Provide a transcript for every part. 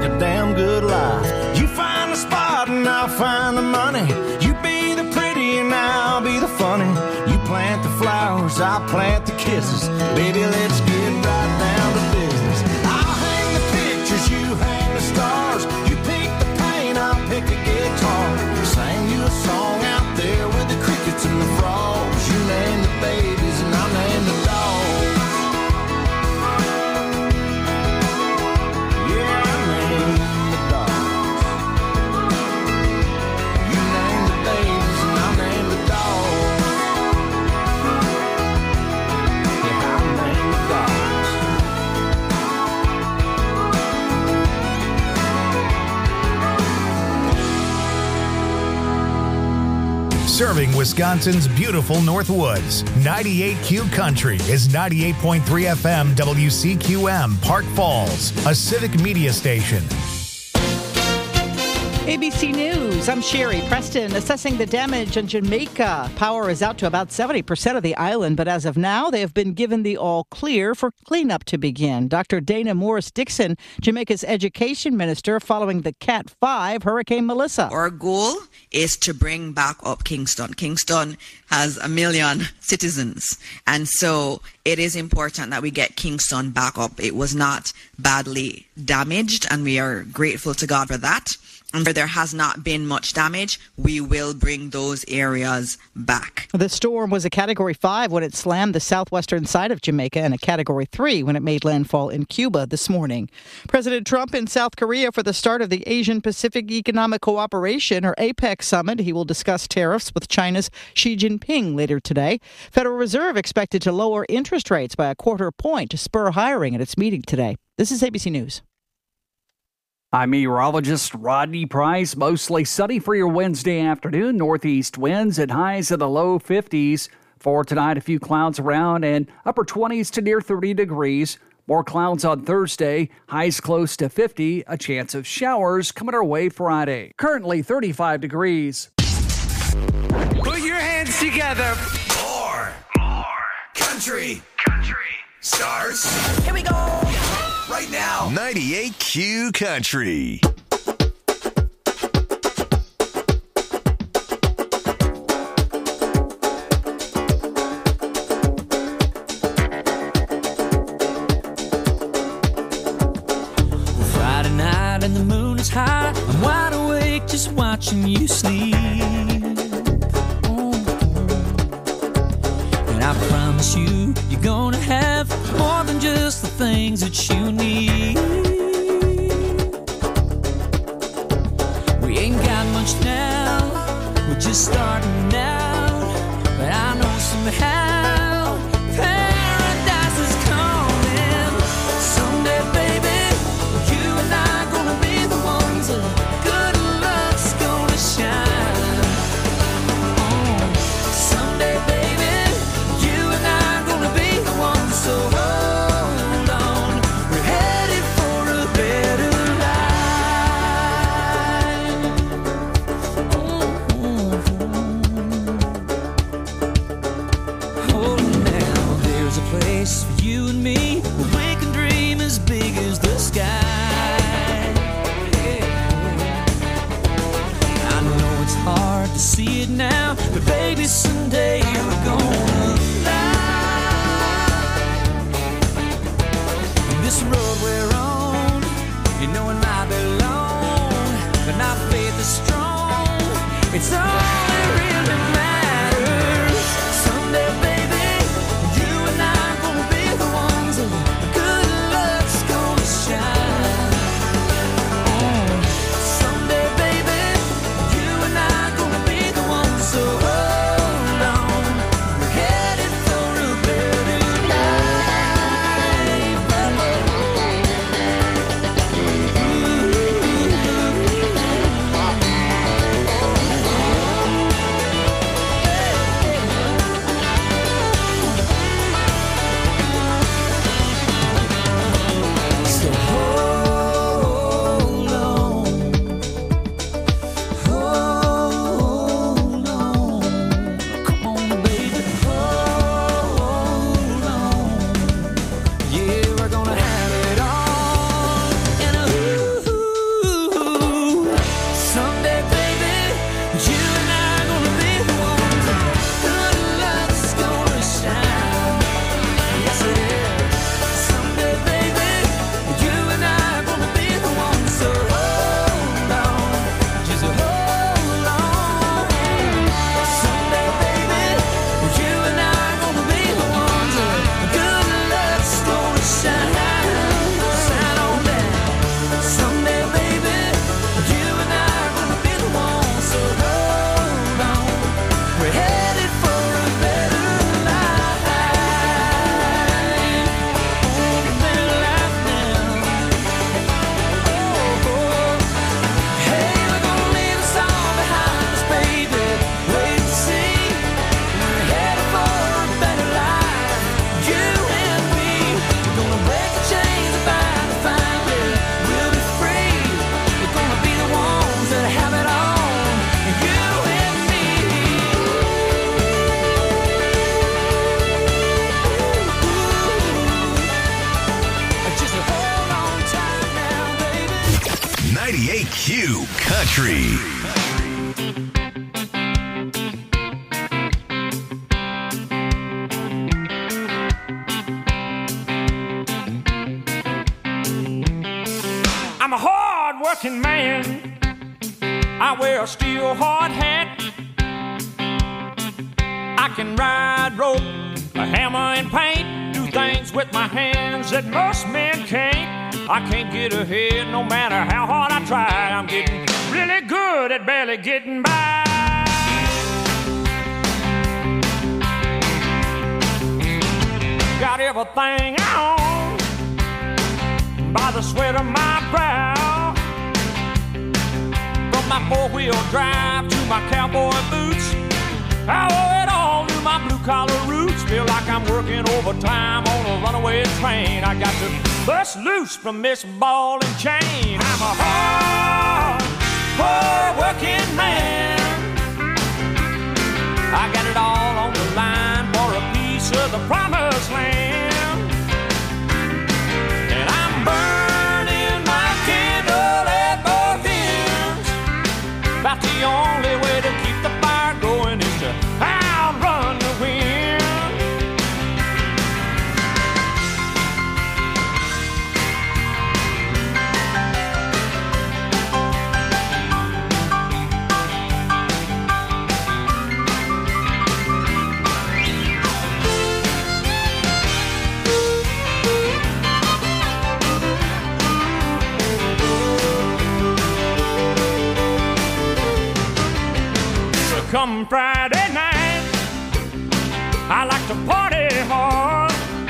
a damn good life. You find the spot and I'll find the money. You be the pretty and I'll be the funny. You plant the flowers, I'll plant the kisses. Baby, let's get right down to business. I'll hang the pictures, you hang the stars. You pick the paint, I'll pick a guitar. Sing you a song out there with the crickets and the frogs. You name the babies and I'll name the dogs. Yeah, I name the dogs. You name the babies and I'll name the dogs. Yeah, I'll name the dogs. Serving Wisconsin's beautiful Northwoods, 98Q Country is 98.3 FM WCQM Park Falls, a civic media station. ABC News, I'm Sherry Preston. Assessing the damage in Jamaica. Power is out to about 70% of the island, but as of now, they have been given the all clear for cleanup to begin. Dr. Dana Morris-Dixon, Jamaica's education minister, following the Cat 5 Hurricane Melissa. Our goal is to bring back up Kingston. Kingston has 1 million citizens, and so it is important that we get Kingston back up. It was not badly damaged, and we are grateful to God for that. And where there has not been much damage, we will bring those areas back. The storm was a Category 5 when it slammed the southwestern side of Jamaica and a Category 3 when it made landfall in Cuba this morning. President Trump in South Korea for the start of the Asian-Pacific Economic Cooperation, or APEC summit. He will discuss tariffs with China's Xi Jinping later today. Federal Reserve expected to lower interest rates by 1/4 point to spur hiring at its meeting today. This is ABC News. I'm meteorologist Rodney Price. Mostly sunny for your Wednesday afternoon. Northeast winds at highs in the low 50s. For tonight, a few clouds around and upper 20s to near 30 degrees. More clouds on Thursday. Highs close to 50. A chance of showers coming our way Friday. Currently 35 degrees. Put your hands together. More country starts. Here we go. Right now, 98Q Country. Friday night and the moon is high. I'm wide awake just watching you sleep. And I promise you, you're gonna have more than just the things that you need. We ain't got much now, we're just starting out. But I know somehow paradise is coming. Someday, baby, you and I gonna be the ones that good luck's gonna shine. Someday, baby, you and I gonna be the ones. So hold on, we're headed for a better life. Oh, now there's a place for you and me where we can dream as big as the sky. I know it's hard to see it now, but baby, someday we're gonna fly. This road we're on, you know it might be long, but our faith is strong. It's all that really matters. Someday, baby, you and I gonna be the ones that good luck's gonna shine. Someday, baby, you and I gonna be the ones. So hold on, Q Country. I'm a hard-working man. I wear a steel hard hat. I can ride rope, a hammer and paint, do things with my hands that most men can't. I can't get ahead no matter how hard I try. I'm getting really good at barely getting by. Got everything I own by the sweat of my brow. From my four-wheel drive to my cowboy boots, I owe it all to my blue-collar roots. Feel like I'm working overtime on a runaway train. I got to bust loose from this ball and chain. I'm a hard-working man. I got it all on the line for a piece of the promised land. And I'm burning my candle at both ends. About the only way to keep the fire going is to outrun the wind. Come Friday night, I like to party hard.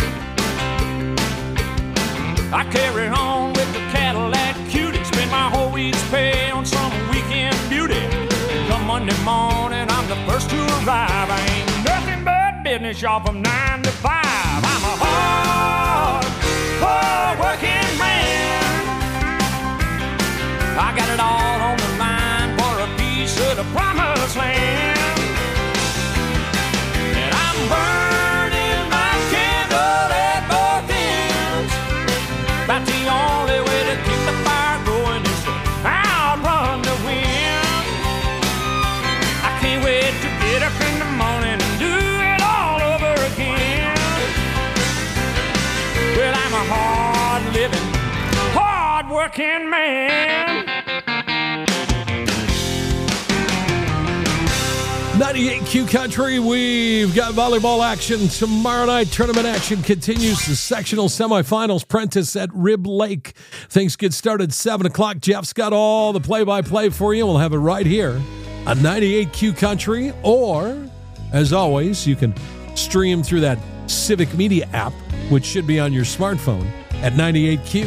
I carry on with the Cadillac Cutie, spend my whole week's pay on some weekend beauty. Come Monday morning, I'm the first to arrive. I ain't nothing but business, y'all, from 9 to 5. I'm a hard-working man. I got it all on the line for a piece of the promised land. And I'm burning my candle at both ends. About the only way to keep the fire going is to outrun the wind. I can't wait to get up in the morning and do it all over again. Well, I'm a hard-living, hard-working man. 98 Q Country, we've got volleyball action tomorrow night. Tournament action continues. The sectional semifinals. Prentice at Rib Lake. Things get started 7 o'clock. Jeff's got all the play-by-play for you. We'll have it right here on 98 Q Country. Or, as always, you can stream through that Civic Media app, which should be on your smartphone at 98Q.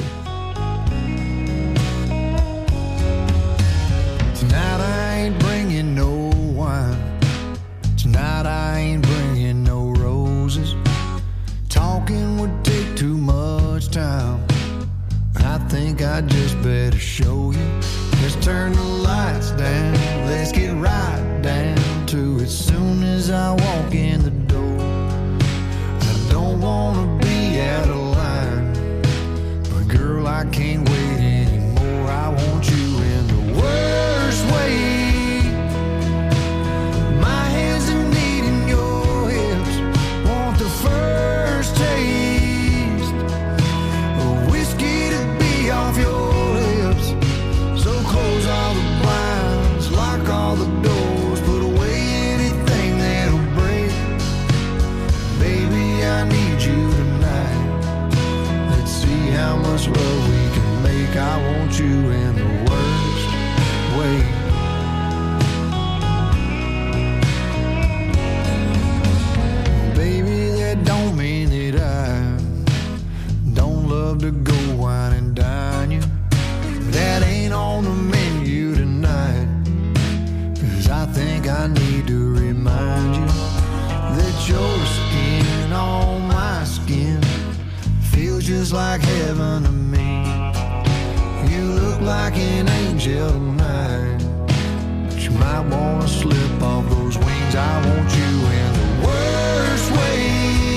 Tonight I ain't bringing no wine. Tonight I ain't bringing no roses. Talking would take too much time. I think I just better show you. Let's turn the lights down. Let's get right down to it soon as I walk in the door. I don't wanna be out of line, but girl, I can't wait anymore. I want you in the worst way. First taste of whiskey to be off your lips. So close all the blinds, lock all the doors, put away anything that'll break. Baby, I need you tonight. Let's see how much love we can make. I want you in the worst way. Don't mean that I don't love to go wine and dine you. That ain't on the menu tonight. 'Cause I think I need to remind you that your skin on my skin feels just like heaven to me. You look like an angel tonight, but you might wanna slip off those wings. I want you in the worst way.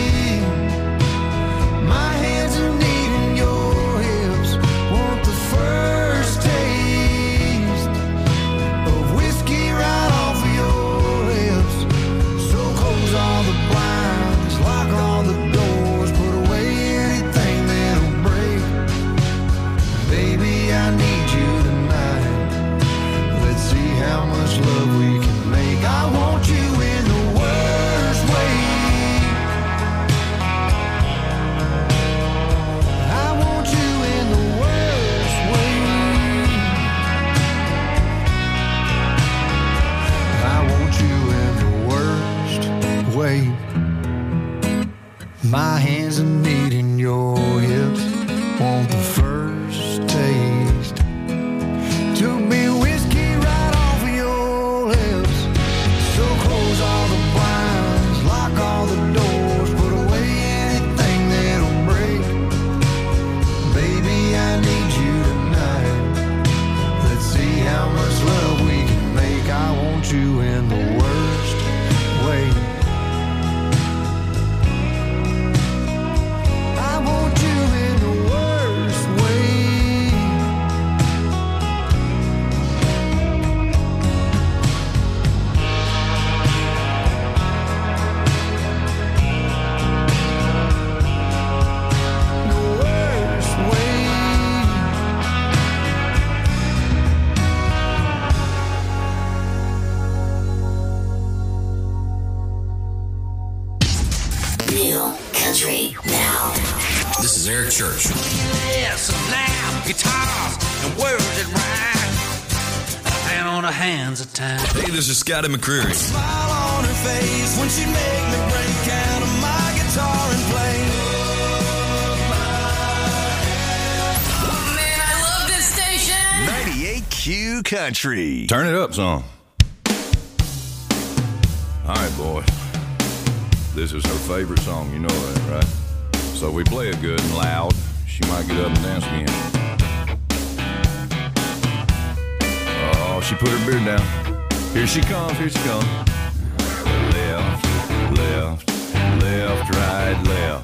My hands are needing your hips. Want the first taste This is Eric Church. Yes, now guitars and words that rhyme. And on the hands of time. Hey, this is Scotty McCreery. Smile on her face when she make me break out of my guitar and play. Man, I love this station. 98Q Country. Turn it up some. All right, boys. This is her favorite song, you know that, right? So we play it good and loud. She might get up and dance again. Oh, she put her beard down. Here she comes, here she comes. Left, left, left, right, left.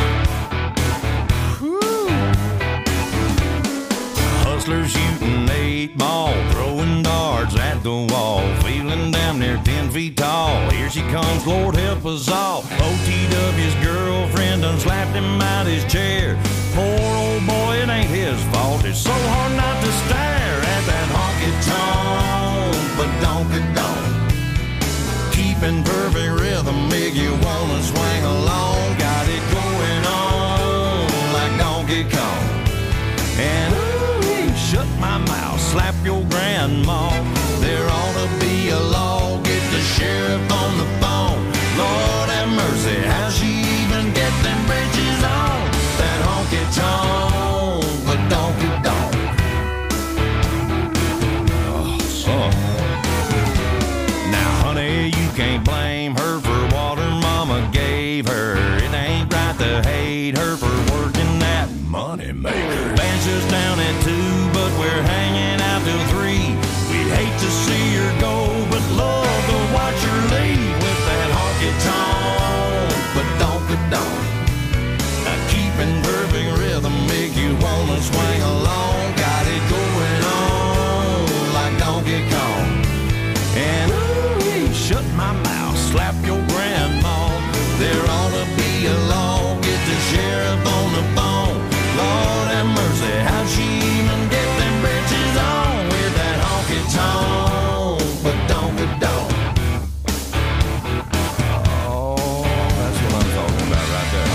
Hustlers shooting 8 ball, throwing darts at the wall, feeling damn near 10 feet tall. Here she comes, Lord help us all. OTW's girlfriend done slapped him out his chair. Poor old boy, it ain't his fault. It's so hard not to stare at that honky-tonk, but donk-a-donk. Keeping perfect rhythm, make you wanna swing along. Got it going on like Donkey Kong. And shut my mouth, slap your grandma. There ought to be a law, get the sheriff on the phone. Lord have mercy, how she even get them bridges on? That honky-tonk, but donk-a-donk. Oh, son. Now, honey, you can't blame her for what her mama gave her. It ain't right to hate her for working that money maker. Band's just down at 2, but we're hanging out till 3. We'd hate to see her go, but love to watch her leave with that honky-tonk, but donk-a-donk. Now keeping perfect rhythm make you wanna swing along. Got it going on like Donkey Kong. And ooh, shut my mouth, slap your grandma. There ought to be a law, get the sheriff on the phone. Lord have mercy, how'd she even get them britches on with that honky-tonk, but donk-a-donk. Oh, that's what I'm talking about right there.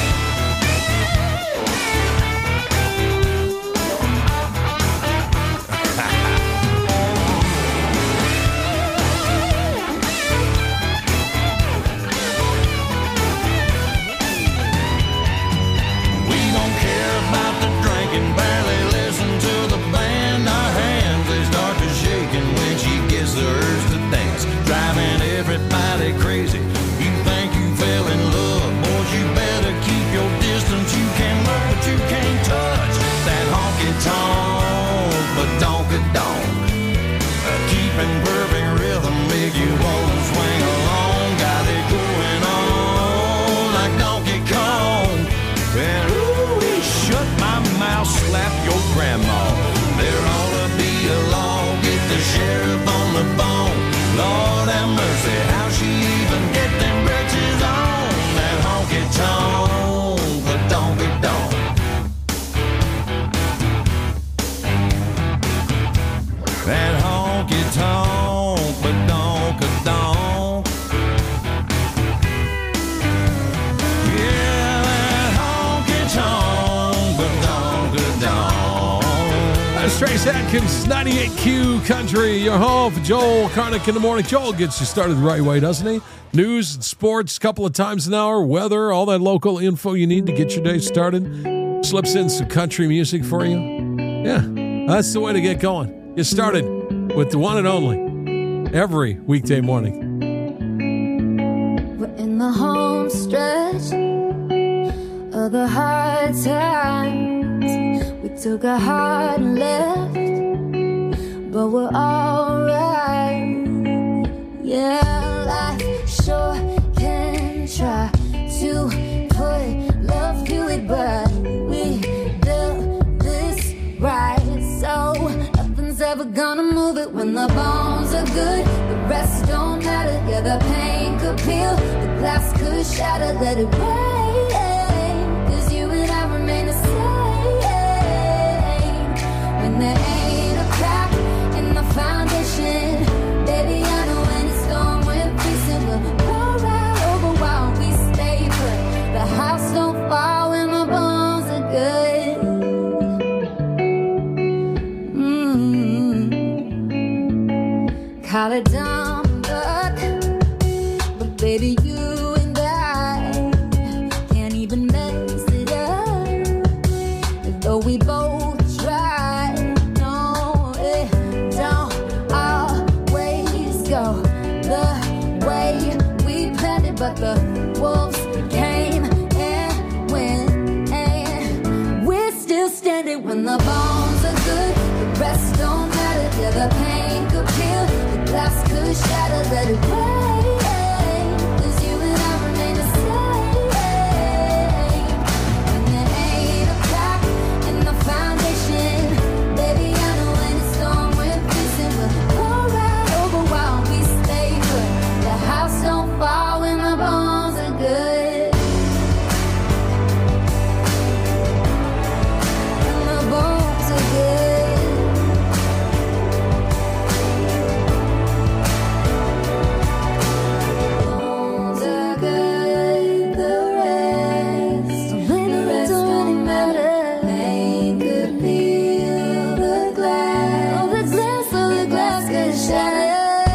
We don't care about the drinking, barely listen to the band. Our hands, they start to shaking when she gets the urge to dance, driving everybody crazy. You think you fell in love, boys, you better keep your distance. You can look, but you can't touch that honky-tonk, but donk-a-donk. Keeping perfect rhythm make you wanna swing along. Got it going on like Donkey Kong. And ooh, shut my mouth, slap your grandma. There ought to be a law, get the sheriff on the phone. Lord have mercy, how she even get them britches on? That honky-tonk, but donk-a-donk. That honky-tonk, but donk-a-donk. Yeah, that honky-tonk, but donk-a-donk. That's Trace Atkins, 98Q Country. Your home for Joel Karnick in the morning. Joel gets you started the right way, doesn't he? News and sports, a couple of times an hour, weather, all that local info you need to get your day started. Slips in some country music for you. Yeah, that's the way to get going. Get started with the one and only every weekday morning. We're in the home stretch of the hard times. We took a hard left, but we're alright. Yeah, life sure can try to put love to it, but we built this right, so nothing's ever gonna move it. When the bones are good, the rest don't matter. Yeah, the pain could peel, the glass could shatter. Let it rain, 'cause you and I remain the same. When there ain't a crack in the foundation, baby, I know when it's storm we're facing, we'll go right over while we stay put. The house don't fall when the bones When the bones are good, the rest don't matter. Yeah, the pain could heal, the glass could shatter. Let it break, 'cause you and I remain the same. And there ain't a crack in the foundation. Baby, I know when it's storm we're facing, we'll go right over while we stay put. The house don't fall when the bones are good. And the bones are good. Bones are good, the rest don't really matter. Pain could heal the glass. Oh, the glass could shatter.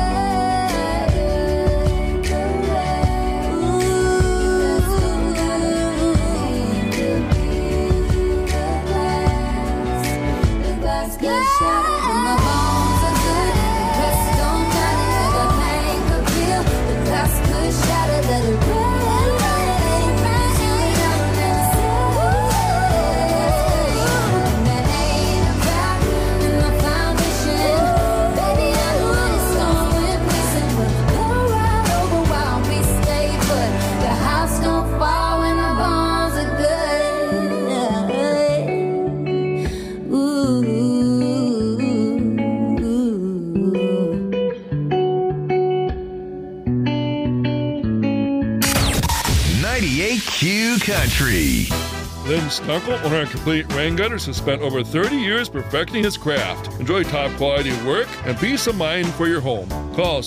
Country. Lynn Snuckle, owner of Complete Rain Gutters, has spent over 30 years perfecting his craft. Enjoy top quality work and peace of mind for your home. Call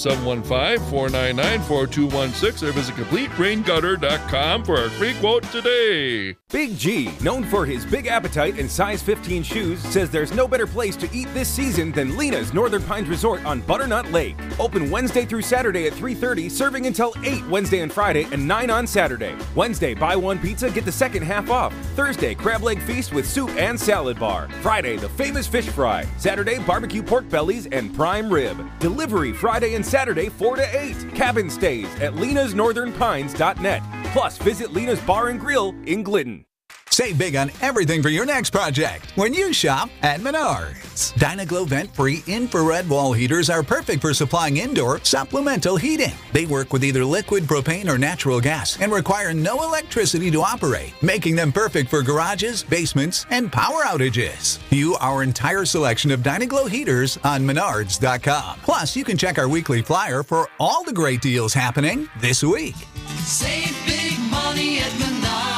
715-499-4216 or visit CompleteRainGutter.com for a free quote today. Big G, known for his big appetite and size 15 shoes, says there's no better place to eat this season than Lena's Northern Pines Resort on Butternut Lake. Open Wednesday through Saturday at 3:30, serving until 8 Wednesday and Friday and 9 on Saturday. Wednesday, buy one pizza, get the second half off. Thursday, crab leg feast with soup and salad bar. Friday, the famous fish fry. Saturday, barbecue pork bellies and prime rib. Delivery Friday and Saturday 4 to 8. Cabin stays at lenasnorthernpines.net. Plus, visit Lena's Bar and Grill in Glidden. Save big on everything for your next project when you shop at Menards. Dynaglow vent-free infrared wall heaters are perfect for supplying indoor supplemental heating. They work with either liquid propane or natural gas and require no electricity to operate, making them perfect for garages, basements, and power outages. View our entire selection of Dynaglow heaters on Menards.com. Plus, you can check our weekly flyer for all the great deals happening this week. Save big money at Menards.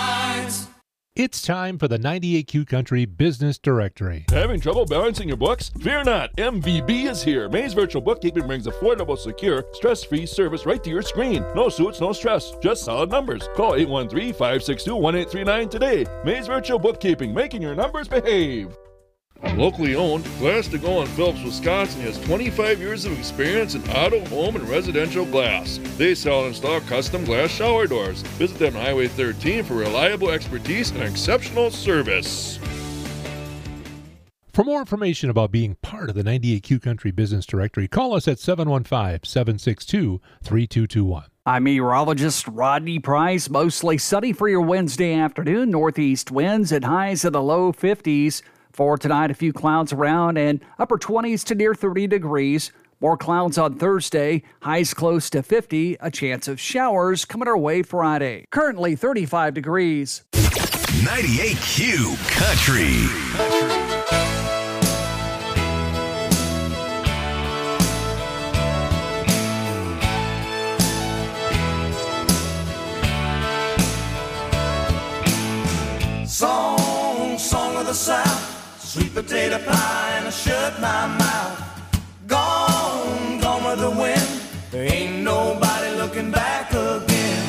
It's time for the 98Q Country Business Directory. Having trouble balancing your books? Fear not, MVB is here. Maze Virtual Bookkeeping brings affordable, secure, stress-free service right to your screen. No suits, no stress, just solid numbers. Call 813-562-1839 today. Maze Virtual Bookkeeping, making your numbers behave. Locally owned, Glass to Go in Phillips, Wisconsin has 25 years of experience in auto, home, and residential glass. They sell and install custom glass shower doors. Visit them on Highway 13 for reliable expertise and exceptional service. For more information about being part of the 98Q Country Business Directory, call us at 715-762-3221. I'm meteorologist Rodney Price. Mostly sunny for your Wednesday afternoon. Northeast winds at highs of the low 50s. For tonight, a few clouds around and upper 20s to near 30 degrees. More clouds on Thursday, highs close to 50, a chance of showers coming our way Friday. Currently 35 degrees. 98Q Country. Song of the South. Sweet potato pie and I shut my mouth. Gone with the wind. There ain't nobody looking back again.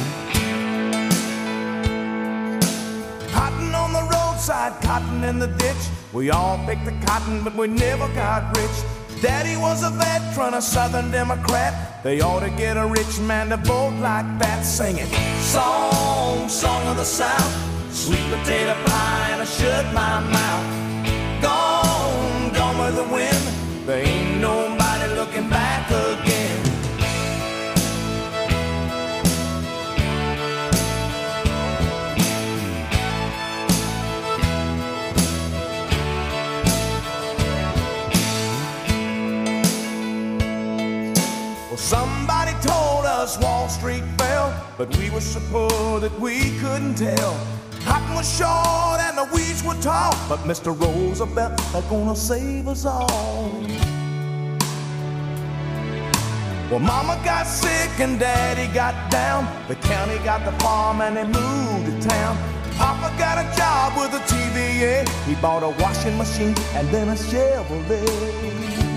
Cotton on the roadside, cotton in the ditch. We all picked the cotton, but we never got rich. Daddy was a veteran, a Southern Democrat. They ought to get a rich man to vote like that. Singing song of the South. Sweet potato pie and I shut my mouth. Gone with the wind. There ain't nobody looking back again. Somebody told us Wall Street fell, but we were so poor that we couldn't tell. Cotton was short and the weeds were tall, but Mr. Roosevelt is gonna save us all. Well, Mama got sick and Daddy got down. The county got the farm and they moved to town. Papa got a job with a TVA. He bought a washing machine and then a Chevrolet.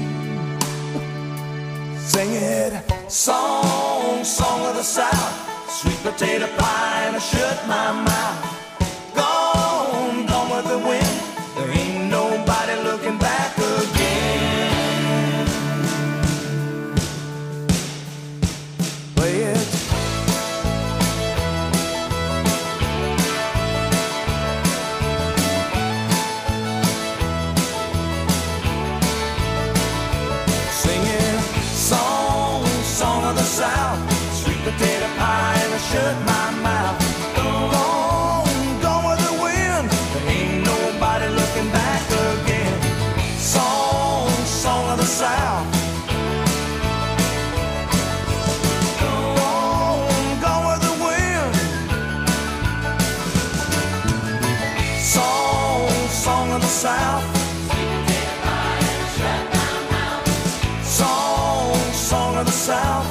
Sing it, song, song of the South. Sweet potato pie and I shut my mouth. Gone, gone with the wind. There ain't nobody looking back again. Play it. Singing, song, song of the South. Sweet potato pie and I shut my mouth. Gone, gone with the wind. There ain't nobody looking back again. Song, song of the South. Gone, gone with the wind. Song, song of the South. Song, song of the South.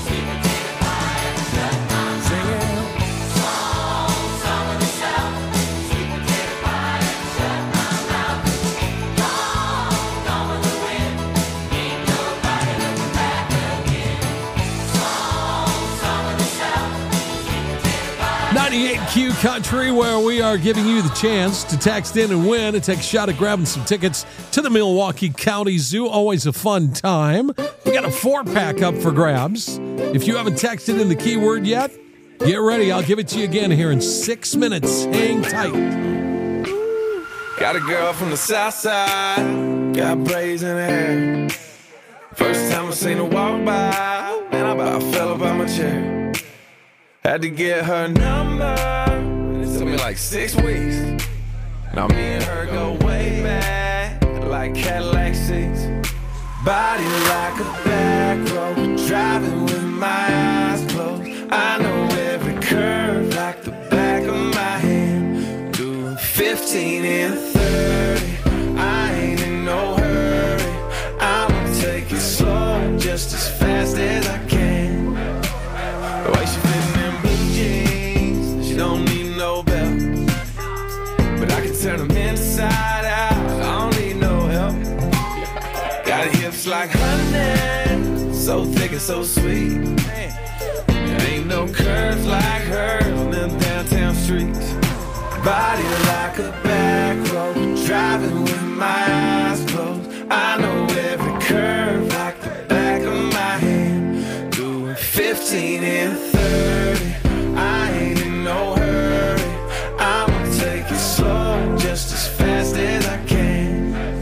Q Country, where we are giving you the chance to text in and win and take a shot at grabbing some tickets to the Milwaukee County Zoo. Always a fun time. We got a 4-pack up for grabs. If you haven't texted in the keyword yet, get ready. I'll give it to you again here in 6 minutes. Hang tight. Got a girl from the south side, got braids in her hair. First time I seen her walk by, and I about fell up out my chair. Had to get her number, it took me like 6 weeks. Now me and her go way back, like Cadillac seats. Body like a back road, driving with my eyes closed. I know every curve like the back of my hand. Doing 15 and 30, I ain't in no hurry. I'ma take it slow, just as fast as I can. The way she fitting in blue jeans, she don't need no belt. But I can turn them inside out, I don't need no help. Got hips like honey, so thick and so sweet. There ain't no curves like hers on them downtown streets. Body like a back road, driving with my eyes closed. I know every curve like the back of my hand. Doing 15 and 30, I ain't in no hurry. I'ma take it slow, just as fast as I can.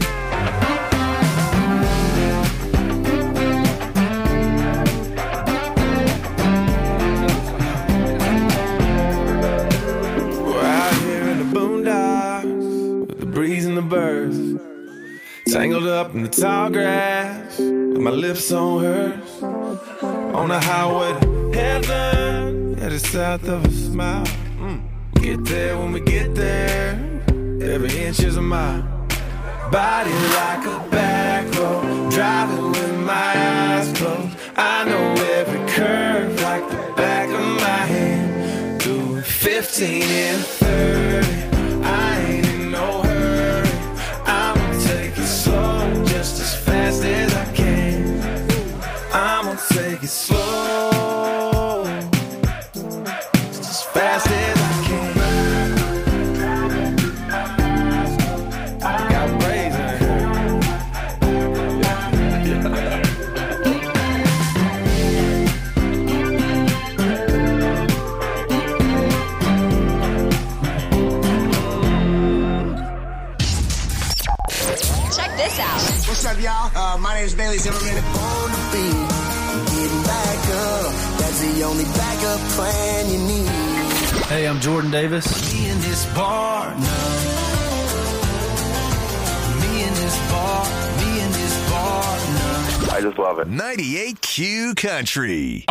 We're out here in the boondocks with the breeze and the birds, tangled up in the tall grass with my lips on hers. On the highway to heaven, yeah, the south of a smile. Get there when we get there, every inch is a mile. Body like a back road, driving with my eyes closed. I know every curve like the back of my hand. Doing 15 and 30, I ain't in no hurry. I'ma take it slow, just as fast as I can. I'ma take it slow, just as fast as I can. Got braids in her. Check this out. What's up, y'all? My name is Bailey Zimmerman. On the beat, getting back up. That's the only backup plan you need. Hey, I'm Jordan Davis. Me in this bar now. Me in this bar now. I I just love it. 98Q Country.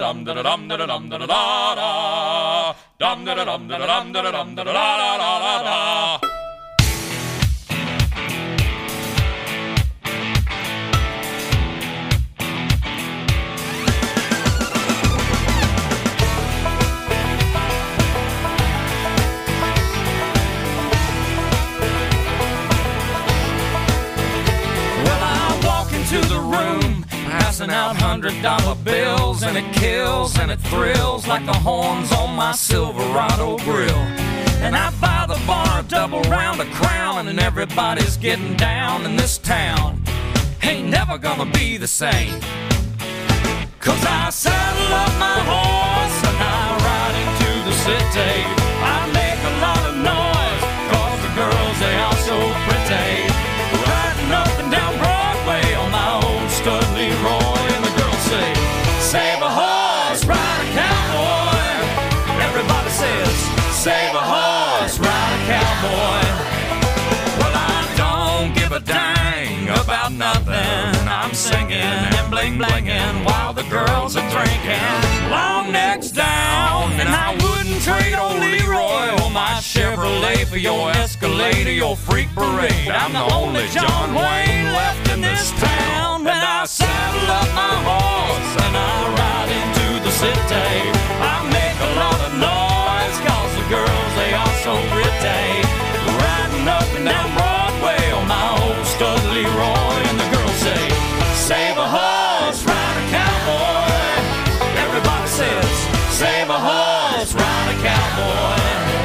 To the room, passing out $100 bills, and it kills and it thrills like the horns on my Silverado grill. And I buy the bar a double round of Crown, and everybody's getting down in this town. Ain't never gonna be the same, 'cause I saddle up my horse and I ride into the city. I make a lot of noise, 'cause the girls, they are so pretty. Riding up and down Broadway on my old stud Leroy, and the girls say, save a horse, ride a cowboy. Everybody says, save a horse, ride a cowboy. Well, I don't give a dang about nothing. I'm singing and bling-blinging while the girls are drinking. Long necks down, and I wouldn't trade old Leroy or my Chevrolet for your Escalade or your freak parade. I'm the only John Wayne left in this town. And I saddle up my horse and I ride into the city. I make a lot of noise, 'cause the girls, they are so pretty. Riding up and down Broadway on my old stud Leroy, and the girls say, save a horse, ride a cowboy. Everybody says, save a horse, ride a cowboy.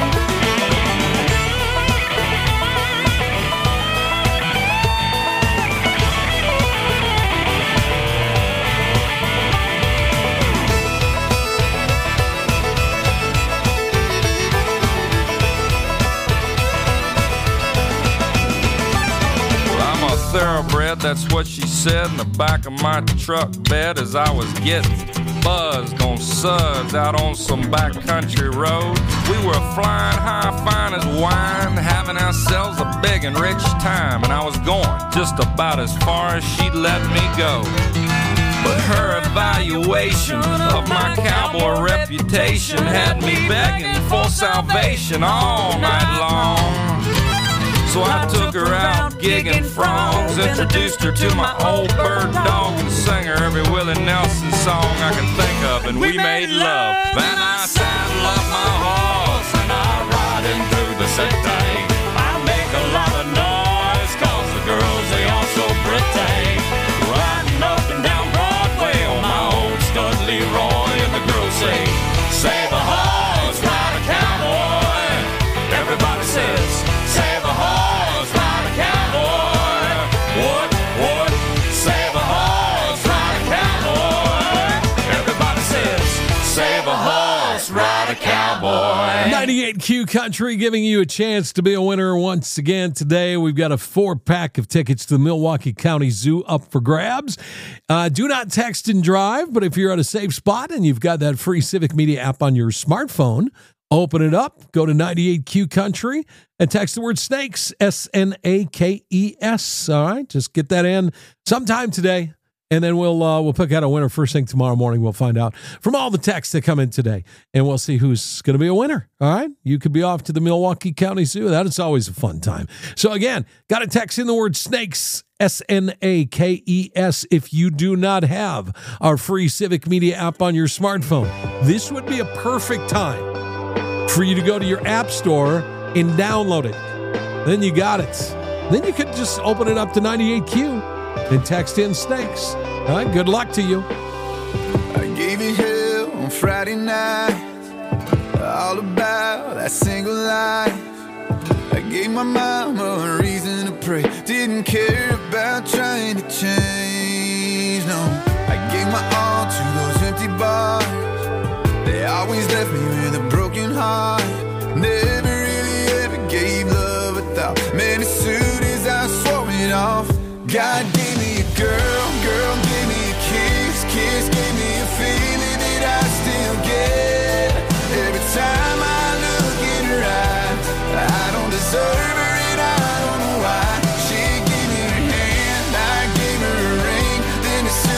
Thoroughbred, that's what she said in the back of my truck bed as I was getting buzzed on suds out on some backcountry road. We were flying high, fine as wine, having ourselves a big and rich time, and I was going just about as far as she'd let me go. But her evaluation of my cowboy reputation had me begging for salvation all night long. So I took her out gigging frogs, introduced her to my old bird dog, and sang her every Willie Nelson song I could think of, and we made love. Then I saddle up my horse and I ride in through the city. I make a lot of noise, 'cause the girls, they are so pretty. Riding up and down Broadway on my old stud Leroy, and the girls say, save a horse, ride a cowboy. Everybody says, save a horse, ride a cowboy. What? Save a horse, ride a cowboy. Everybody says, save a horse, ride a cowboy. 98Q Country giving you a chance to be a winner once again today. We've got a 4-pack of tickets to the Milwaukee County Zoo up for grabs. Do not text and drive, but if you're at a safe spot and you've got that free Civic Media app on your smartphone, open it up, go to 98Q Country, and text the word snakes, SNAKES. All right, just get that in sometime today, and then we'll pick out a winner first thing tomorrow morning. We'll find out from all the texts that come in today, and we'll see who's going to be a winner. All right, you could be off to the Milwaukee County Zoo. That is always a fun time. So again, got to text in the word snakes, SNAKES, if you do not have our free Civic Media app on your smartphone. This would be a perfect time for you to go to your app store and download it. Then you got it. Then you could just open it up to 98Q and text in snakes. All right, good luck to you. I gave you hell on Friday night, all about that single life. I gave my mama a reason to pray, didn't care about trying to change, no. I gave my all to those empty bars, they always left me with a broken heart. Never really ever gave love a thought, man, as soon as I swore it off. God gave me a girl, girl gave me a kiss, kiss gave me a feeling that I still get. Every time I look in her eyes, I don't deserve her and I don't know why. She gave me her hand, I gave her a ring, then as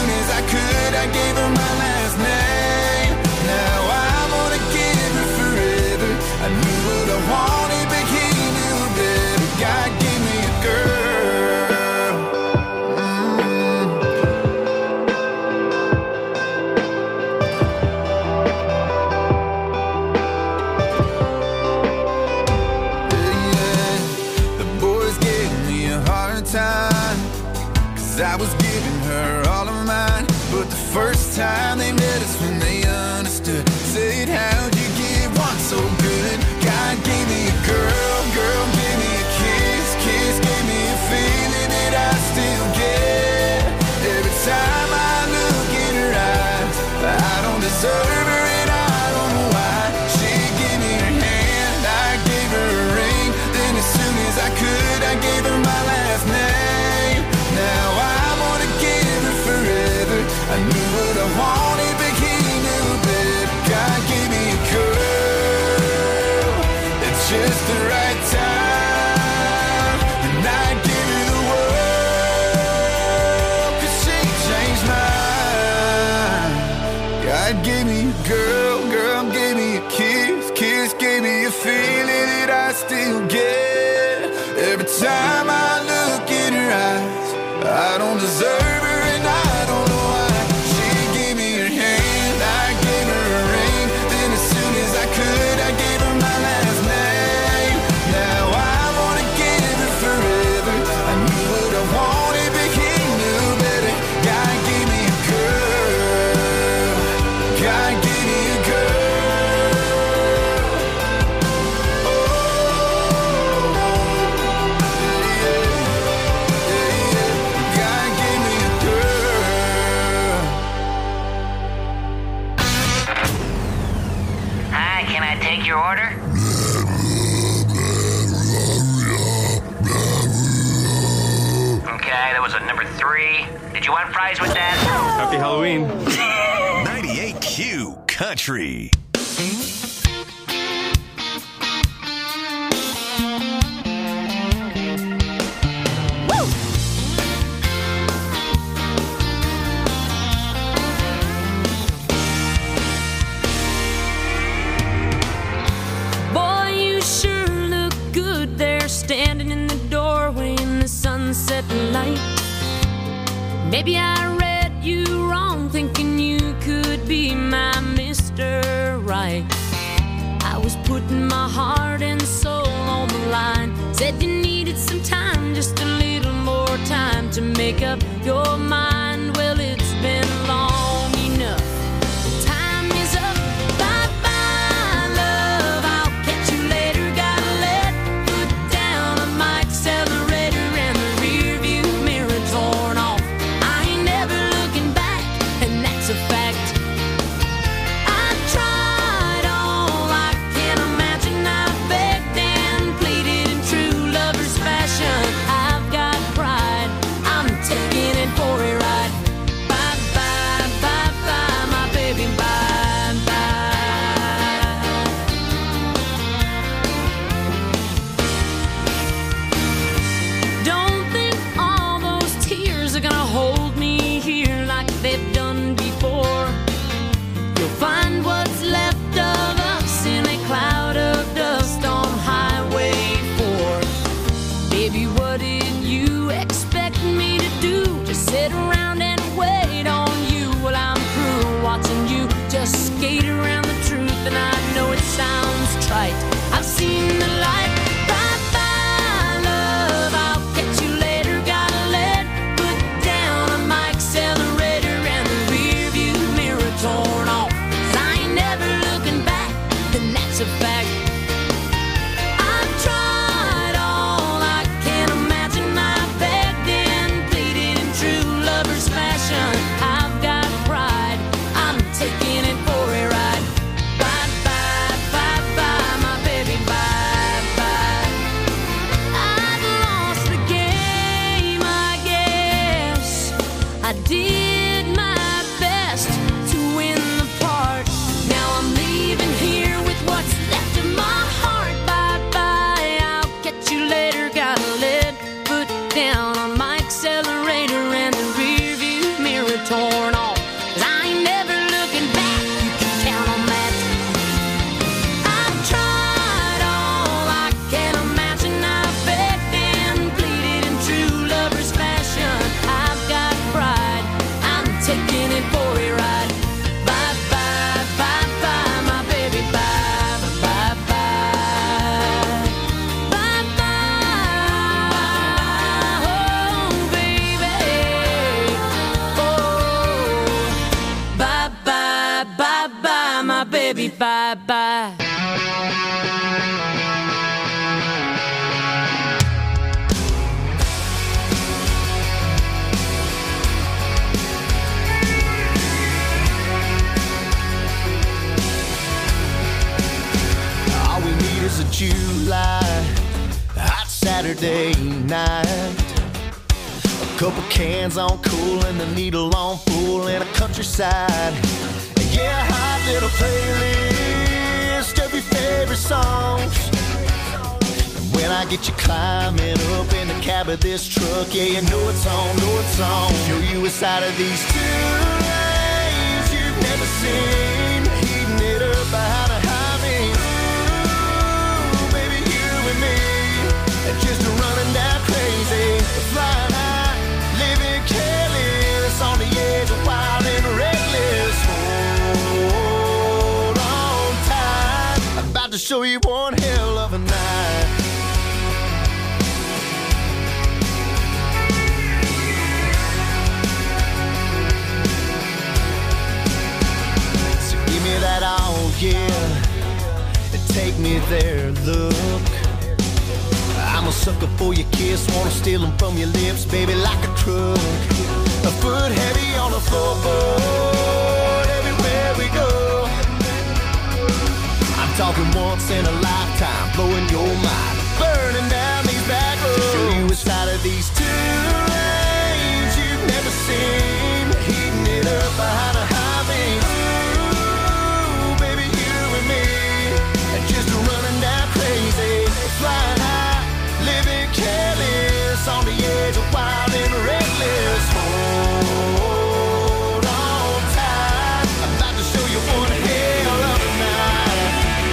'cause I was giving her all of mine. But the first time they met us when they understood, said, how'd you get one so good? God gave me a girl, girl gave me a kiss, kiss gave me a feeling that I still get. Every time I look in her eyes, I don't deserve her and I don't know why. She gave me her hand, I gave her a ring, then as soon as I could, I gave her my last name. Now I wanna give her forever. I knew what I wanted, but he knew better. God gave me a girl at just the right time, and I give her the world, 'cause she changed mine. God gave me a girl, girl gave me a kiss, kiss gave me a feeling that I still get. Every time I look in her eyes, I don't deserve her and I don't know why. She gave me her hand, I gave her a ring, then as soon as I could, I gave her my last name. Now I wanna give her forever. I knew what I wanted, but he knew better. God gave me a girl, God gave me a girl. God gave me a girl. Hi, can I take your order? Okay, that was a number 3. Did you want fries with that? Happy Halloween. 98Q Country. Boy, you sure look good there, standing in the doorway in the sunset light. Maybe I read you wrong, thinking you could be my Mr. Right. I was putting my heart and soul on the line. Said you needed some time, just a little more time to make up your mind. Well, it's been long enough. Time is up. Bye-bye, love. I'll catch you later. Gotta let foot down on my accelerator and the rear view mirror torn off. I ain't never looking back, and that's a fact. I tried all I can imagine. I begged and pleaded in true lover's fashion. I've got pride. I'm taking it for a ride. Bye-bye, bye-bye, my baby, bye-bye. Don't think all those tears are gonna hold me here like they've done before. You'll find what's left of us in a cloud of dust on Highway 4. Baby, what did you expect me to do? Just sit around and wait on you while I'm through watching you just skate around the truth. And I know it sounds trite, I've seen the light. Bye-bye, love, I'll catch you later. Gotta let foot down on my accelerator and the rear view mirror torn off. 'Cause I ain't never looking back, and that's a fact. I've tried all I can imagine. I begged and pleaded in true lover's fashion. I've got pride. I'm taking it for a ride. Bye-bye, bye-bye, my baby, bye-bye. baby, bye-bye. All we need is a July hot Saturday night. A couple cans on cool and the needle on full in a countryside. Yeah, a hot little playlist of your favorite songs. And when I get you climbing up in the cab of this truck, yeah, you know it's on, Show you a side of these two lanes you've never seen. Heating it up behind a highway. Ooh, baby, you and me, just running down crazy, flying high, living careless, on the edge of wild and reckless. Hold on tight, I'm about to show you one hell of a night. So give me that all, yeah, and take me there, look. I'm a sucker for your kiss, wanna steal them from your lips, baby, like a truck. A foot heavy on the floorboard, everywhere we go. I'm talking once in a lifetime, blowing your mind, burning down these back roads. Show you a side of these two lanes you've never seen. Heating it up behind a highway. Ooh, baby, you and me, just running down crazy, flying high, living careless, on the edge of wild and reckless. Hold on tight, I'm about to show you one hell of a night.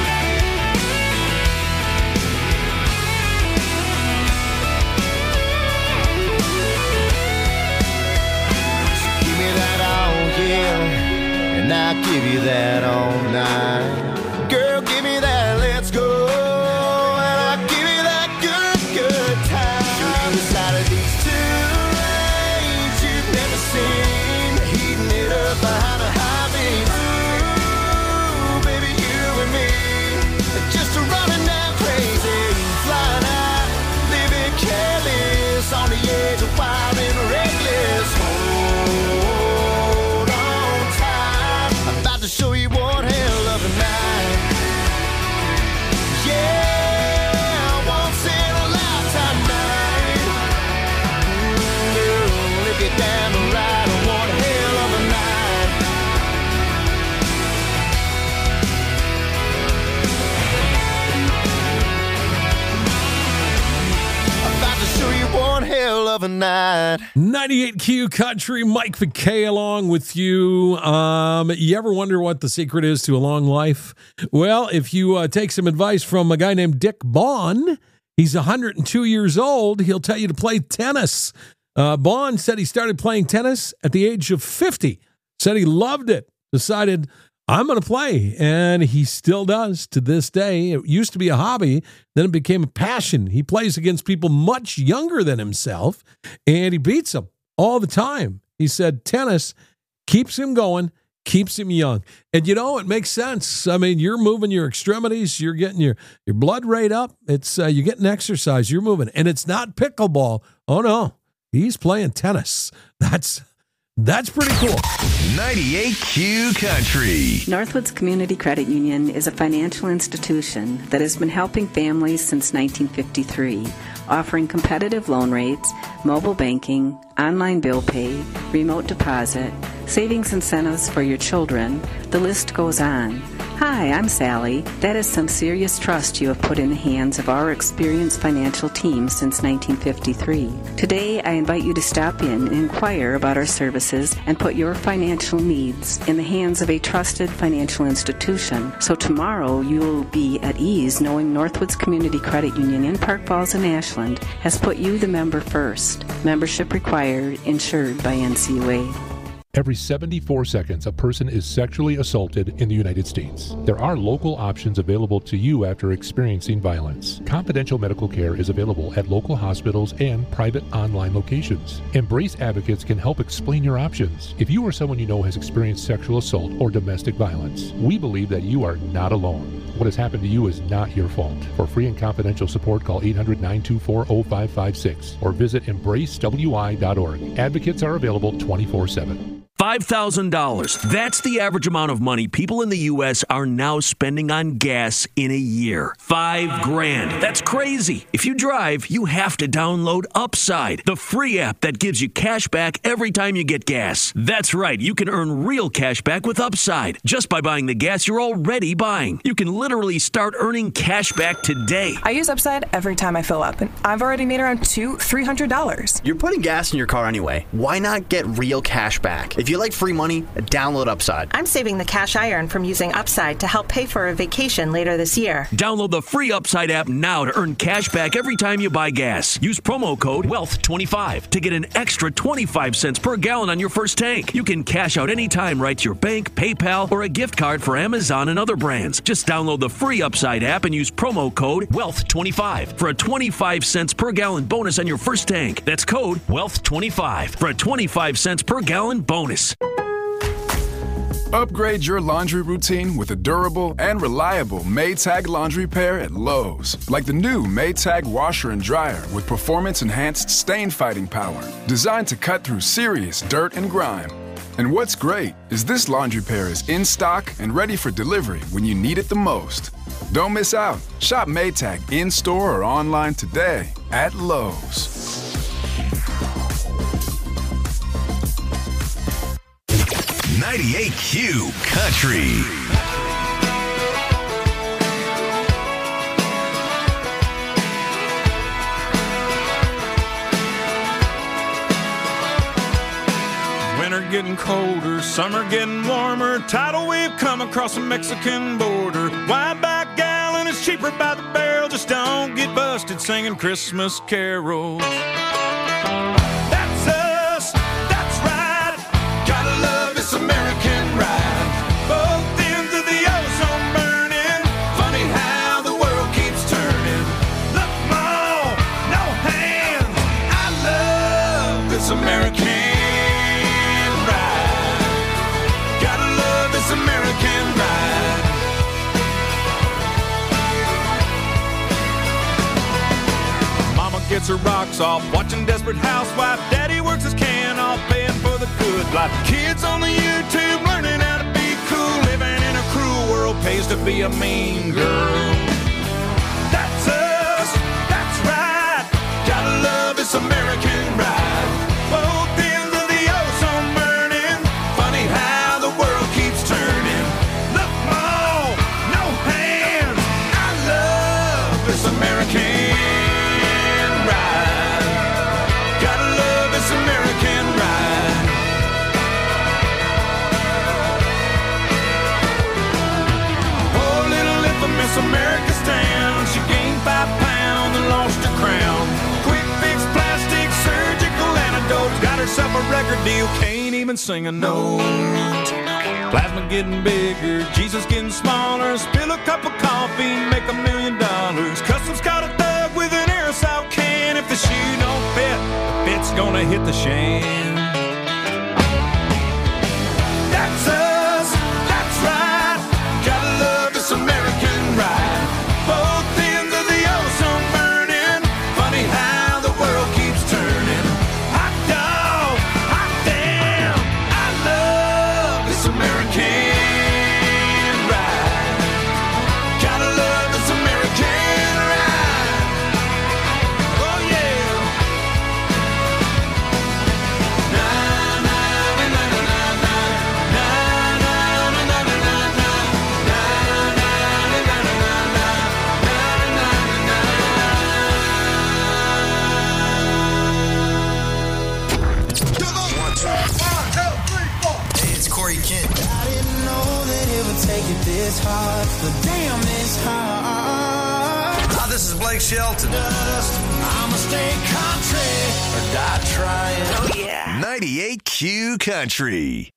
So give me that all, yeah, and I'll give you that all night. Girl, give me that, let's go. Behind a highway. Ooh, baby, you and me, just running down crazy, flying high, living careless, on the edge of wild and reckless. Hold on tight, I'm about to show you one hell of a night. Yeah, once in a lifetime night. Girl, if you're down the ride, I want hell of a night. One hell of a night. 98Q Country, Mike McKay along with you. You ever wonder what the secret is to a long life? Well, if you take some advice from a guy named Dick Bond, he's 102 years old. He'll tell you to play tennis. Bond said he started playing tennis at the age of 50. Said he loved it. Decided, I'm going to play, and he still does to this day. It used to be a hobby, then it became a passion. He plays against people much younger than himself, and he beats them all the time. He said tennis keeps him going, keeps him young. And, you know, it makes sense. I mean, you're moving your extremities, you're getting your blood rate up. It's you're getting exercise, you're moving. And it's not pickleball. Oh, no. He's playing tennis. That's pretty cool. 98Q Country. Northwoods Community Credit Union is a financial institution that has been helping families since 1953, offering competitive loan rates, mobile banking, online bill pay, remote deposit, savings incentives for your children. The list goes on. Hi, I'm Sally. That is some serious trust you have put in the hands of our experienced financial team since 1953. Today, I invite you to stop in and inquire about our services and put your financial needs in the hands of a trusted financial institution. So tomorrow, you will be at ease knowing Northwoods Community Credit Union in Park Falls and Ashland has put you, the member, first. Membership required, insured by NCUA. Every 74 seconds, a person is sexually assaulted in the United States. There are local options available to you after experiencing violence. Confidential medical care is available at local hospitals and private online locations. Embrace Advocates can help explain your options. If you or someone you know has experienced sexual assault or domestic violence, we believe that you are not alone. What has happened to you is not your fault. For free and confidential support, call 800-924-0556 or visit embracewi.org. Advocates are available 24/7. $5,000. That's the average amount of money people in the U.S. are now spending on gas in a year. $5,000. That's crazy. If you drive, you have to download Upside, the free app that gives you cash back every time you get gas. That's right. You can earn real cash back with Upside just by buying the gas you're already buying. You can literally start earning cash back today. I use Upside every time I fill up, and I've already made around $200-$300. You're putting gas in your car anyway. Why not get real cash back? If you like free money, download Upside. I'm saving the cash I earn from using Upside to help pay for a vacation later this year. Download the free Upside app now to earn cash back every time you buy gas. Use promo code WEALTH25 to get an extra 25 cents per gallon on your first tank. You can cash out anytime right to your bank, PayPal, or a gift card for Amazon and other brands. Just download the free Upside app and use promo code WEALTH25 for a 25 cents per gallon bonus on your first tank. That's code WEALTH25 for a 25 cents per gallon bonus. Upgrade your laundry routine with a durable and reliable Maytag laundry pair at Lowe's. Like the new Maytag washer and dryer with performance-enhanced stain-fighting power, designed to cut through serious dirt and grime. And what's great is this laundry pair is in stock and ready for delivery when you need it the most. Don't miss out. Shop Maytag in-store or online today at Lowe's. 98Q Country. Winter getting colder, summer getting warmer. Tidal wave come across the Mexican border. Wide back gallon is cheaper by the barrel. Just don't get busted singing Christmas carols. That's us, that's right. Gotta love this American ride. Both ends of the ozone burning. Funny how the world keeps turning. Look, Mom, no hands. I love this American ride. Gotta love this American ride. Mama gets her rocks off watching Desperate Housewife. Daddy works his can off paying for the good life. Kids on the YouTube learning how to be cool. Living in a cruel world pays to be a mean girl. That's us, that's right. Gotta love this American ride. Both ends of the ozone burning. Funny how the world keeps turning. Look, Mom, no hands. I love this American ride. Gotta love this American ride. Poor little infamous America stands. She gained 5 pounds and lost her crown. Quick fix, plastic, surgical antidotes. Got herself a record deal, can't even sing a note. Plasma getting bigger, Jesus getting smaller. Spill a cup of coffee, make $1 million. Customs caught a thug with an aerosol can. If the shoe don't fit, the fit's gonna hit the shan. That's us, that's right. Gotta love this American ride. Both ends of the ozone burning. Funny how the world keeps turning. Hot dog, hot damn. I love this American ride. Gotta love this American ride. Oh yeah. Na na na na na na na na na na na na Hey, it's Corey Kent. I didn't know that it would take it this hard, but damn, it's hard. Hi, this is Blake Shelton. I'ma stay country or die trying. Oh, yeah. 98Q Country.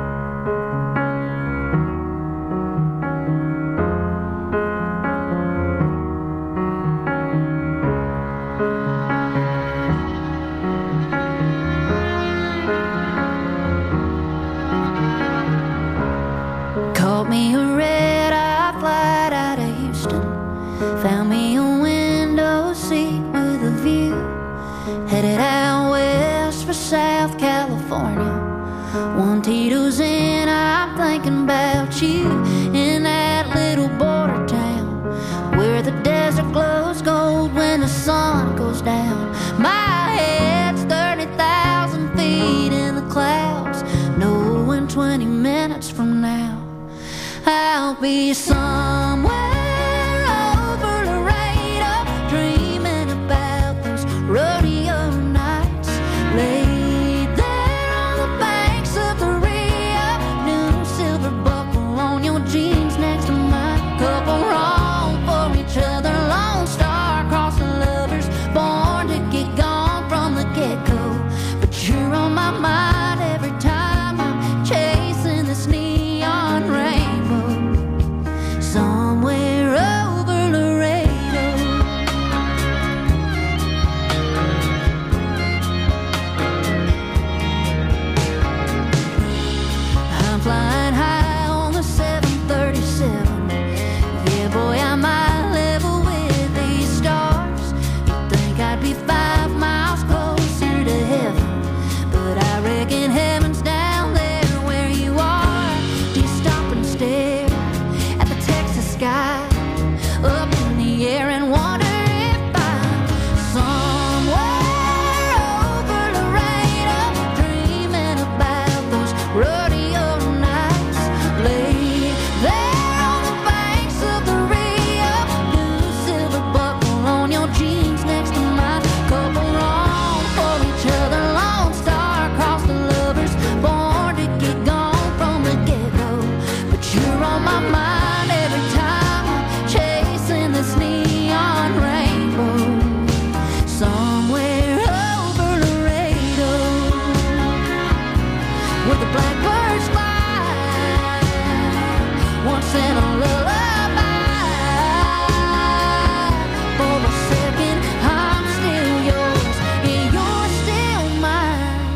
Caught me a red-eye flight out of Houston. Found me a window seat with a view. Headed out west for South California. One Tito's in, I'm thinking about you. In that little border town where the desert glows gold when the sun goes down. My head's 30,000 feet in the clouds, knowing 20 minutes from now I'll be somewhere over Laredo, dreaming about those rodeo nights. Laid there on the banks of the Rio, new silver buckle on your jeans next to mine. Couple wrong for each other, lone star across the lovers, born to get gone from the get-go. But you're on my mind every time I'm chasing this neon rainbow. Somewhere over Laredo. I'm flying high on the 737. Yeah, boy, I might level with these stars. You'd think I'd be 5 miles closer to heaven, but I reckon heaven's down there where you are. Do you stop and stare at the Texas sky up in the air and wonder if I'm somewhere over Laredo, dreaming about those rodeo nights. Laid there on the banks of the Rio, new silver buckle on your jeans next to mine. Couple wrong for each other, lone star across the lovers, born to get gone from the get-go. But you're on my mind every time I'm chasing this neon rainbow. Somewhere over Laredo, where the blackbirds fly once in a lullaby. For a second I'm still yours, and you're still mine.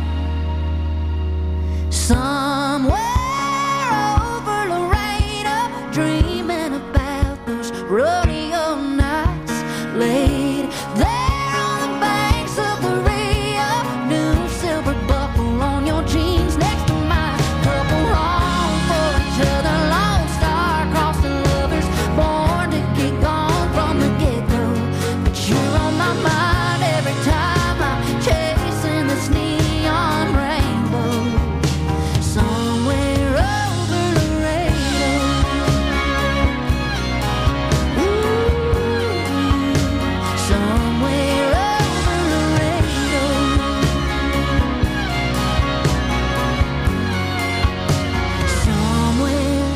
Somewhere over Laredo, dreaming about those rodeo nights. Laid there on the banks of the Rio, new silver buckle on your jeans next to mine. Couple wrong for each other, lone star across the lovers, born to get gone from the get-go. But you're on my mind every time I'm chasing this neon rainbow. Somewhere over Laredo. Somewhere over Laredo. Somewhere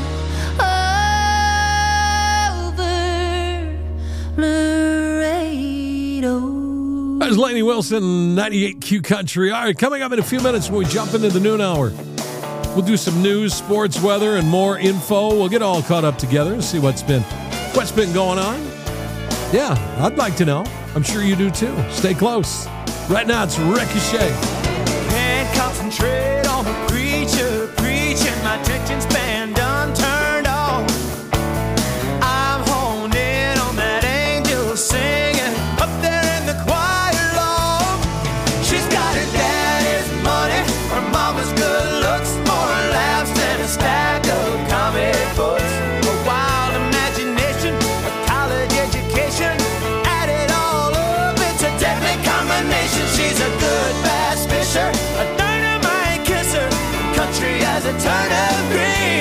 over Laredo. There's Lainey Wilson, 98Q Country. All right, coming up in a few minutes when we jump into the noon hour, we'll do some news, sports, weather, and more info. We'll get all caught up together and see what's been going on. Yeah, I'd like to know. I'm sure you do too. Stay close. Right now, it's Ricochet. Can't concentrate on the preacher preaching. My attention span done turned off. I'm honed in on that angel singing up there in the choir loft. She's got her daddy's money, her mama's good looks, more laughs than a stack of comic books. A wild imagination, a college education, add it all up, it's a deadly combination. She's a good bass fisher, a dynamite kisser, country as a turnip green.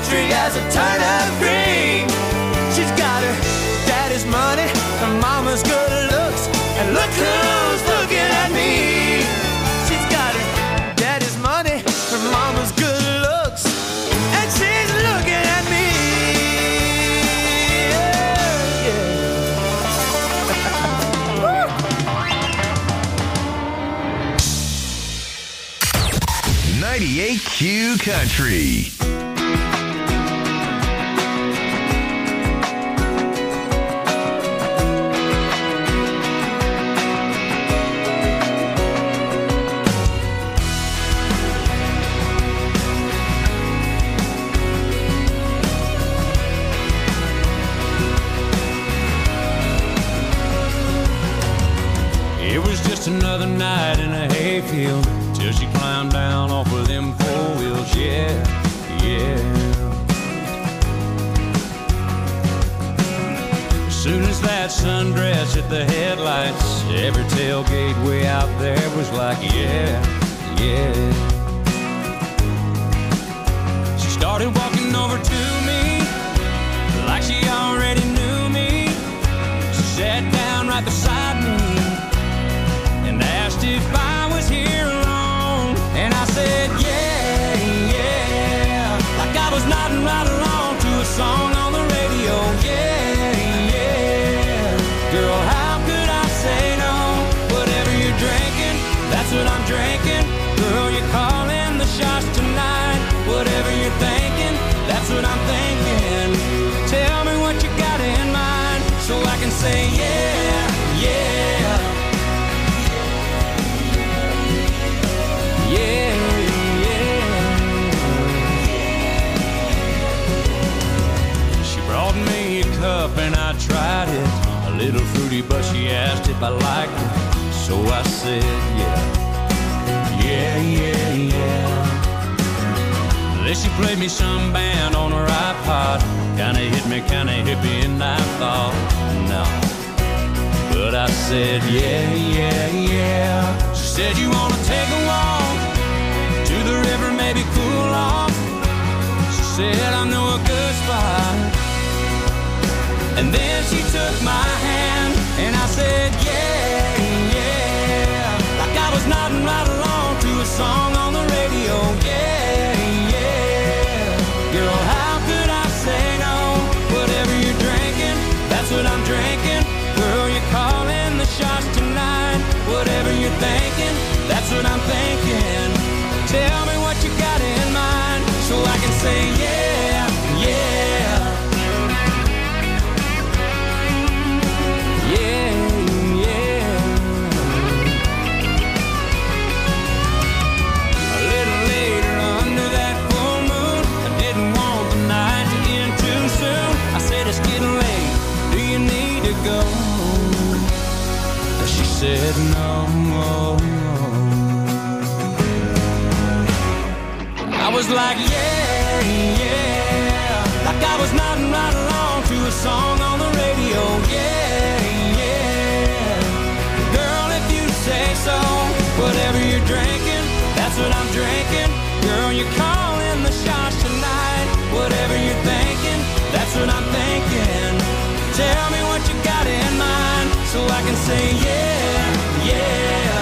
country as a turnip green. She's got her daddy's money, her mama's good looks, and look who's looking at me. She's got her daddy's money, her mama's good looks, and she's looking at me. 98Q Country. It was just another night in a hayfield till she climbed down off of them 4 wheels, yeah, yeah. As soon as that sundress hit the headlights, every tailgate way out there was like, yeah, yeah. She started walking over to me like she already knew me. She sat down right beside me and asked if I was here alone. And I said, yeah, yeah, like I was nodding right along to a song on the radio, yeah, yeah. Girl, how could I say no? Whatever you're drinking, that's what I'm drinking. Girl, you're calling the shots tonight. Whatever you're thinking, that's what I'm thinking. Tell me what you got in mind so I can say, yeah, yeah. Yeah, yeah. She brought me a cup and I tried it. A little fruity, but she asked if I liked it. So I said, yeah, yeah, yeah, yeah. Then she played me some band on her iPod. Kinda hit me, kinda hippie, and I thought, no. But I said, yeah, yeah, yeah. She said, you wanna take a walk to the river, maybe cool off? She said, I know a good spot. And then she took my hand and I said, yeah, yeah. Like I was nodding right along to a song on the radio, yeah, yeah. Girl, how could I say no? Whatever you're drinking, that's what I'm drinking. Girl, you're calling the shots tonight. Whatever you're thinking, that's what I'm thinking. Tell me what you got in mind so I can say, yeah, yeah. Yeah, yeah. A little later under that full moon, I didn't want the night to end too soon. I said, it's getting late, do you need to go? She said, no. I was like, yeah, yeah. Like I was nodding right along to a song on the radio, yeah, yeah. Girl, if you say so, whatever you're drinking, that's what I'm drinking. Girl, you're calling the shots tonight. Whatever you're thinking, that's what I'm thinking. Tell me what you got in mind so I can say, yeah, yeah.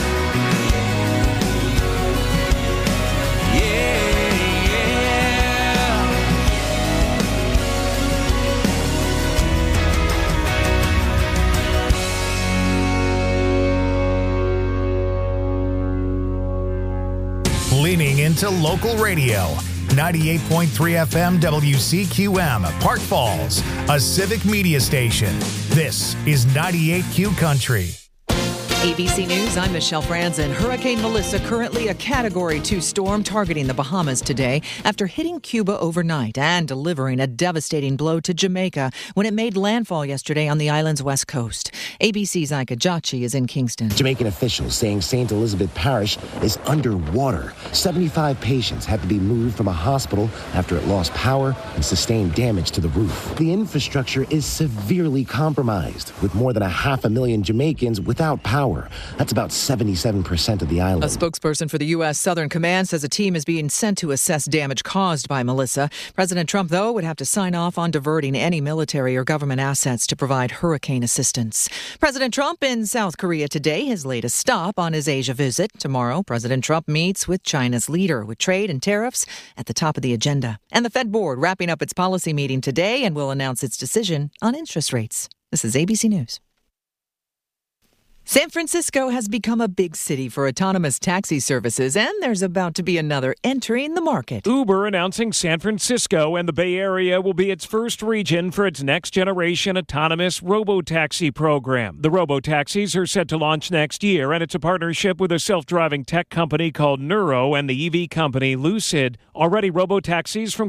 Leaning into local radio. 98.3 FM WCQM, Park Falls, a civic media station. This is 98Q Country. ABC News, I'm Michelle Franzen. Hurricane Melissa, currently a Category 2 storm targeting the Bahamas today after hitting Cuba overnight and delivering a devastating blow to Jamaica when it made landfall yesterday on the island's west coast. ABC's Ika Jachi is in Kingston. Jamaican officials saying St. Elizabeth Parish is underwater. 75 patients had to be moved from a hospital after it lost power and sustained damage to the roof. The infrastructure is severely compromised, with more than 500,000 Jamaicans without power. hour. That's about 77% of the island. A spokesperson for the U.S. Southern Command says a team is being sent to assess damage caused by Melissa. President Trump, though, would have to sign off on diverting any military or government assets to provide hurricane assistance. President Trump in South Korea today, his latest stop on his Asia visit. Tomorrow, President Trump meets with China's leader, with trade and tariffs at the top of the agenda. And the Fed Board wrapping up its policy meeting today and will announce its decision on interest rates. This is ABC News. San Francisco has become a big city for autonomous taxi services, and there's about to be another entering the market. Uber announcing San Francisco and the Bay Area will be its first region for its next-generation autonomous robo-taxi program. The robo-taxis are set to launch next year, and it's a partnership with a self-driving tech company called Nuro and the EV company Lucid. Already, robo-taxis from